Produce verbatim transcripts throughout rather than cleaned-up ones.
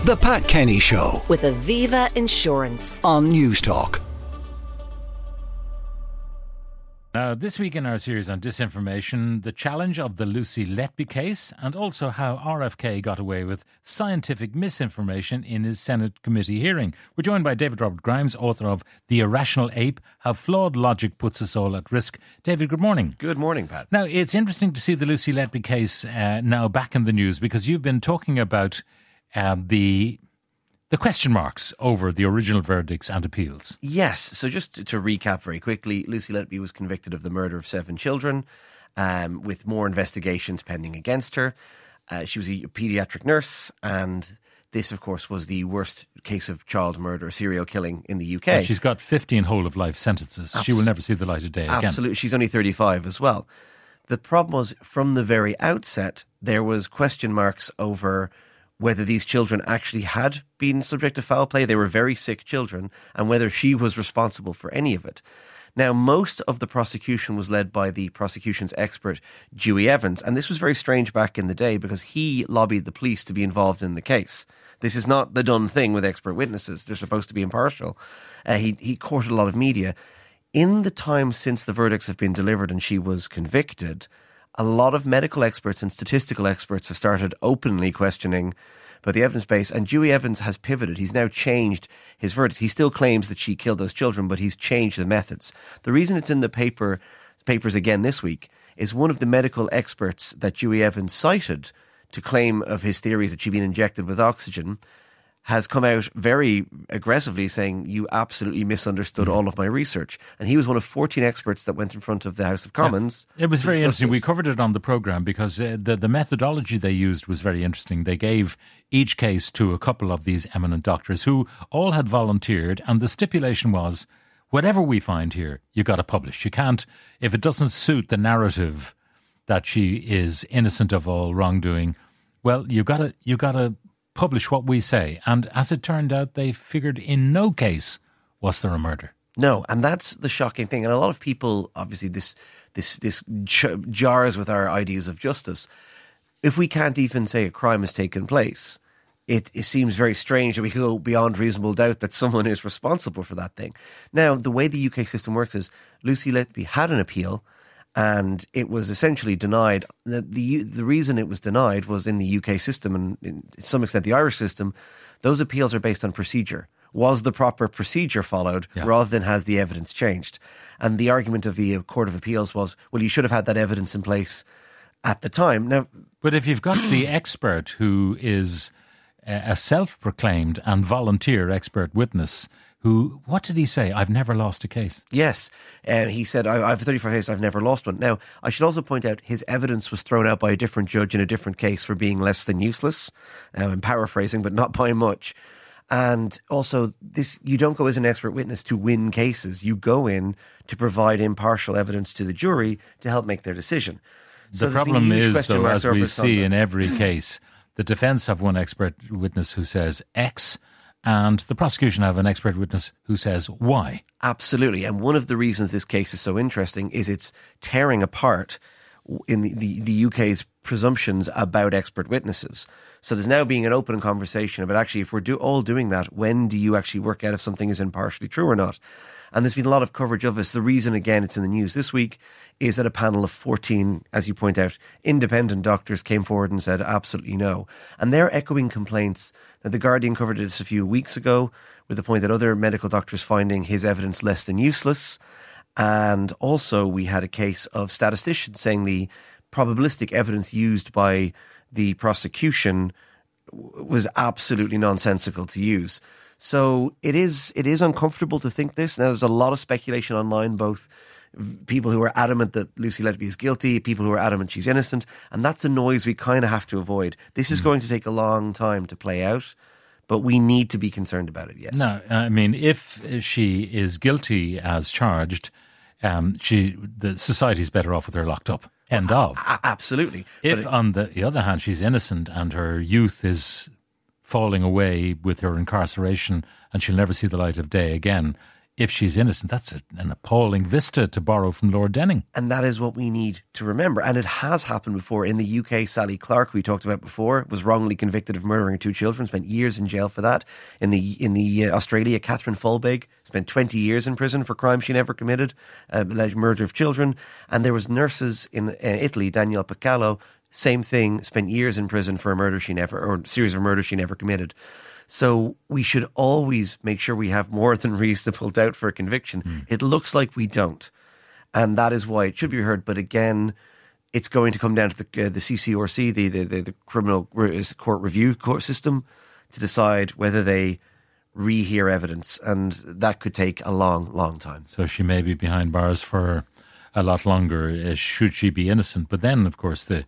The Pat Kenny Show with Aviva Insurance on Newstalk. Now, this week in our series on disinformation, the challenge of the Lucy Letby case and also how R F K got away with scientific misinformation in his Senate committee hearing. We're joined by David Robert Grimes, author of The Irrational Ape, How Flawed Logic Puts Us All at Risk. David, good morning. Good morning, Pat. Now, it's interesting to see the Lucy Letby case uh, now back in the news because you've been talking about uh, the... the question marks over the original verdicts and appeals. Yes. So just to, to recap very quickly, Lucy Letby was convicted of the murder of seven children, um, with more investigations pending against her. Uh, she was a paediatric nurse, and this, of course, was the worst case of child murder, serial killing in the U K. And she's got fifteen whole-of-life sentences. Abs- she will never see the light of day again. Absolutely. She's only thirty-five as well. The problem was, from the very outset, there was question marks over whether these children actually had been subject to foul play. They were very sick children, and whether she was responsible for any of it. Now, most of the prosecution was led by the prosecution's expert, Dewey Evans, and this was very strange back in the day because he lobbied the police to be involved in the case. This is not the done thing with expert witnesses. They're supposed to be impartial. Uh, he, he courted a lot of media. In the time since the verdicts have been delivered and she was convicted, a lot of medical experts and statistical experts have started openly questioning about the evidence base, and Dewey Evans has pivoted. He's now changed his verdict. He still claims that she killed those children, but he's changed the methods. The reason it's in the paper papers again this week is one of the medical experts that Dewey Evans cited to claim of his theories that she'd been injected with oxygen has come out very aggressively saying, you absolutely misunderstood all of my research. And he was one of fourteen experts that went in front of the House of Commons. Yeah, it was very interesting. This. We covered it on the programme because uh, the, the methodology they used was very interesting. They gave each case to a couple of these eminent doctors who all had volunteered, and the stipulation was, whatever we find here, you got to publish. You can't, if it doesn't suit the narrative that she is innocent of all wrongdoing, well, you got to you got to publish what we say. And as it turned out, they figured in no case was there a murder. No, and that's the shocking thing. And a lot of people, obviously, this this this j- jars with our ideas of justice. If we can't even say a crime has taken place, it, it seems very strange that we can go beyond reasonable doubt that someone is responsible for that thing. Now, the way the U K system works is Lucy Letby had an appeal, and it was essentially denied. The, the the reason it was denied was in the U K system, and in, to some extent the Irish system, those appeals are based on procedure. Was the proper procedure followed, yeah, rather than has the evidence changed? And the argument of the Court of Appeals was, well, you should have had that evidence in place at the time. Now, but if you've got the expert who is a self-proclaimed and volunteer expert witness, who, what did he say? I've never lost a case. Yes. Uh, he said, I, I've thirty-five cases, I've never lost one. Now, I should also point out his evidence was thrown out by a different judge in a different case for being less than useless. Um, I'm paraphrasing, but not by much. And also, this you don't go as an expert witness to win cases. You go in to provide impartial evidence to the jury to help make their decision. So the problem is, though, as we see in every case, the defence have one expert witness who says X, and the prosecution have an expert witness who says Y. Absolutely. And one of the reasons this case is so interesting is it's tearing apart in the, the, the U K's presumptions about expert witnesses. So there's now being an open conversation about actually, if we're do, all doing that, when do you actually work out if something is impartially true or not? And there's been a lot of coverage of this. The reason, again, it's in the news this week is that a panel of fourteen, as you point out, independent doctors came forward and said absolutely no. And they're echoing complaints that The Guardian covered this a few weeks ago with the point that other medical doctors finding his evidence less than useless. And also we had a case of statisticians saying the probabilistic evidence used by the prosecution was absolutely nonsensical to use. So it is it is uncomfortable to think this. Now, there's a lot of speculation online, both people who are adamant that Lucy Letby is guilty, people who are adamant she's innocent, and that's a noise we kind of have to avoid. This is mm. going to take a long time to play out, but we need to be concerned about it, yes. No, I mean, if she is guilty as charged, um, she the society's better off with her locked up. End well, of. A- absolutely. If, it, on the, the other hand, she's innocent and her youth is falling away with her incarceration and she'll never see the light of day again, if she's innocent, that's a, an appalling vista to borrow from Lord Denning. And that is what we need to remember. And it has happened before. In the U K, Sally Clark, we talked about before, was wrongly convicted of murdering two children, spent years in jail for that. In the in the uh, Australia, Catherine Folbig spent twenty years in prison for crimes she never committed, uh, alleged murder of children. And there was nurses in uh, Italy, Danielle Piccolo, same thing, spent years in prison for a murder she never, or a series of murders she never committed. So we should always make sure we have more than reasonable doubt for a conviction. Mm. It looks like we don't. And that is why it should be heard. But again, it's going to come down to the, uh, the C C R C, the, the, the, the Criminal Court Review Court System, to decide whether they rehear evidence. And that could take a long, long time. So she may be behind bars for a lot longer, uh, should she be innocent. But then, of course, the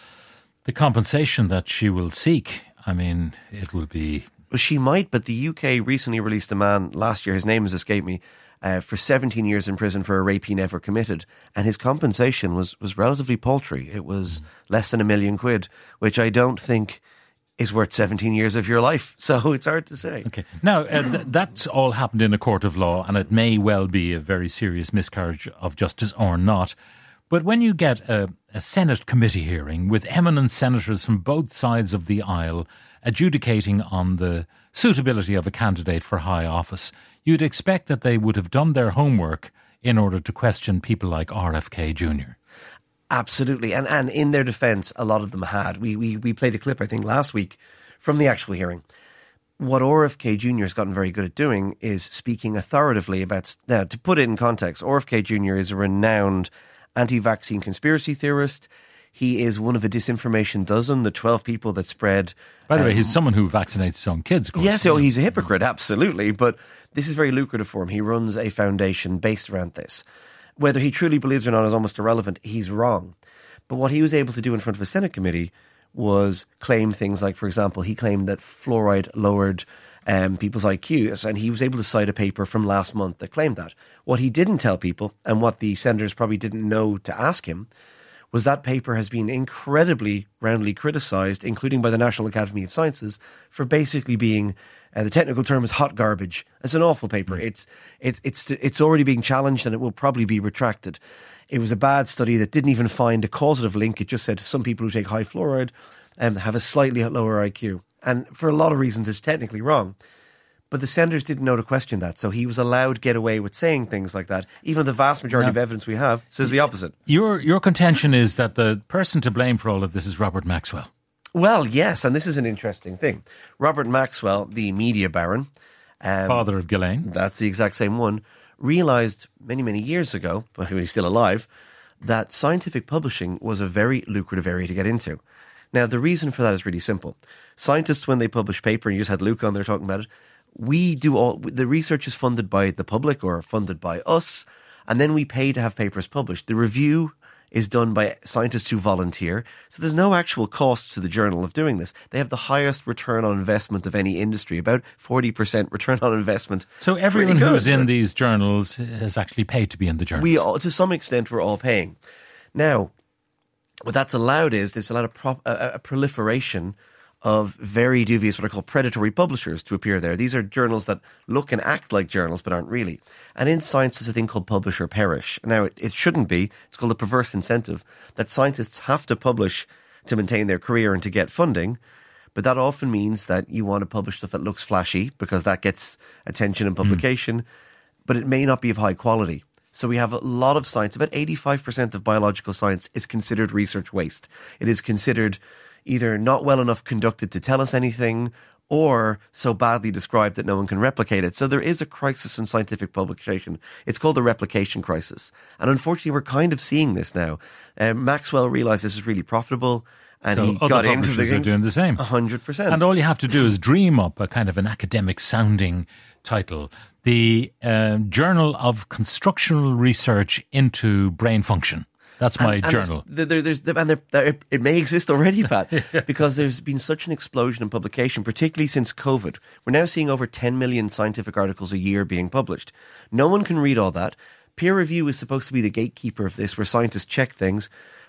the compensation that she will seek, I mean, it will be... Well, she might, but the U K recently released a man last year, his name has escaped me, uh, for seventeen years in prison for a rape he never committed. And his compensation was, was relatively paltry. It was mm. less than a million quid, which I don't think is worth seventeen years of your life. So it's hard to say. Okay. Now, uh, th- that's all happened in a court of law, and it may well be a very serious miscarriage of justice or not. But when you get a, a Senate committee hearing with eminent senators from both sides of the aisle adjudicating on the suitability of a candidate for high office, you'd expect that they would have done their homework in order to question people like R F K Junior Absolutely. And and in their defence, a lot of them had. We, we, we played a clip, I think, last week from the actual hearing. What R F K Junior has gotten very good at doing is speaking authoritatively about... Now, to put it in context, R F K Junior is a renowned anti-vaccine conspiracy theorist. He is one of a disinformation dozen, the twelve people that spread... By the um, way, he's someone who vaccinates his own kids, of course. Yes, oh, he's a hypocrite, absolutely. But this is very lucrative for him. He runs a foundation based around this. Whether he truly believes or not is almost irrelevant. He's wrong. But what he was able to do in front of a Senate committee was claim things like, for example, he claimed that fluoride lowered um, people's I Qs, and he was able to cite a paper from last month that claimed that. What he didn't tell people, and what the senators probably didn't know to ask him, was that paper has been incredibly roundly criticised, including by the National Academy of Sciences, for basically being, uh, the technical term is hot garbage. It's an awful paper. It's, it's, it's, it's already being challenged, and it will probably be retracted. It was a bad study that didn't even find a causative link. It just said some people who take high fluoride um, have a slightly lower I Q. And for a lot of reasons, it's technically wrong. But the senators didn't know to question that. So he was allowed to get away with saying things like that. Even the vast majority now, of evidence we have says the opposite. Your your contention is that the person to blame for all of this is Robert Maxwell. Well, yes, and this is an interesting thing. Robert Maxwell, the media baron... Um, Father of Ghislaine. That's the exact same one. Realised many, many years ago, when he was still alive, that scientific publishing was a very lucrative area to get into. Now, the reason for that is really simple. Scientists, when they publish paper, and you just had Luke on there talking about it, we do all, the research is funded by the public or funded by us, and then we pay to have papers published. The review is done by scientists who volunteer, so there's no actual cost to the journal of doing this. They have the highest return on investment of any industry, about forty percent return on investment. So everyone who's in these journals has actually paid to be in the journals? We all, to some extent, we're all paying. Now, what that's allowed is there's allowed a, prop, a, a proliferation of very dubious, what I call predatory publishers to appear there. These are journals that look and act like journals but aren't really. And in science there's a thing called publish or perish. Now, it, it shouldn't be. It's called a perverse incentive that scientists have to publish to maintain their career and to get funding. But that often means that you want to publish stuff that looks flashy because that gets attention and publication, mm. but it may not be of high quality. So we have a lot of science. About eighty-five percent of biological science is considered research waste. It is considered either not well enough conducted to tell us anything or so badly described that no one can replicate it. So there is a crisis in scientific publication. It's called the replication crisis. And unfortunately, we're kind of seeing this now. Um, Maxwell realised this is really profitable and so he got into the things. Are doing the same. one hundred percent. And all you have to do is dream up a kind of an academic sounding title. The uh, Journal of Constructional Research into Brain Function. That's my and, and journal. There's, there, there's, and there, there, it may exist already, Pat, yeah. because there's been such an explosion in publication, particularly since COVID. We're now seeing over ten million scientific articles a year being published. No one can read all that. Peer review is supposed to be the gatekeeper of this, where scientists check things.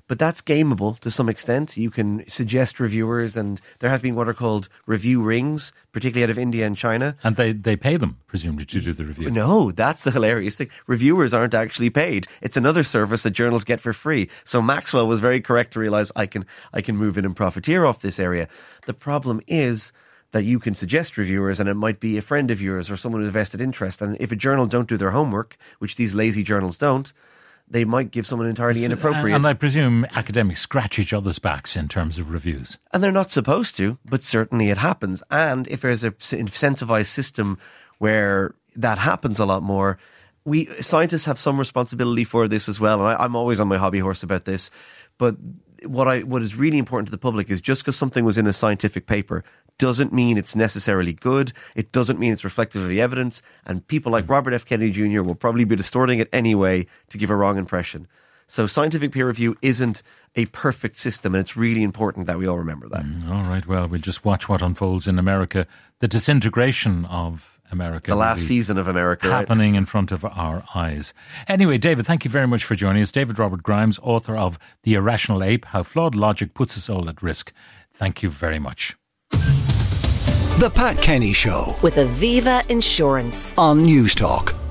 But that's gameable to some extent. You can suggest reviewers, and there have been what are called review rings, particularly out of India and China. And they, they pay them, presumably, to do the review. No, that's the hilarious thing. Reviewers aren't actually paid. It's another service that journals get for free. So Maxwell was very correct to realise I can I can move in and profiteer off this area. The problem is that you can suggest reviewers, and it might be a friend of yours or someone with a vested interest. And if a journal don't do their homework, which these lazy journals don't, they might give someone entirely inappropriate. And I presume academics scratch each other's backs in terms of reviews. And they're not supposed to, but certainly it happens. And if there's a incentivized system where that happens a lot more, we scientists have some responsibility for this as well. And I, I'm always on my hobby horse about this. But what I what is really important to the public is just because something was in a scientific paper doesn't mean it's necessarily good. It doesn't mean it's reflective of the evidence. And people like Robert F. Kennedy Junior will probably be distorting it anyway to give a wrong impression. So scientific peer review isn't a perfect system, and it's really important that we all remember that. Mm, all right, well, we'll just watch what unfolds in America. The disintegration of America. The last season of America. Happening right? in front of our eyes. Anyway, David, thank you very much for joining us. David Robert Grimes, author of The Irrational Ape, How Flawed Logic Puts Us All at Risk. Thank you very much. The Pat Kenny Show with Aviva Insurance on News Talk.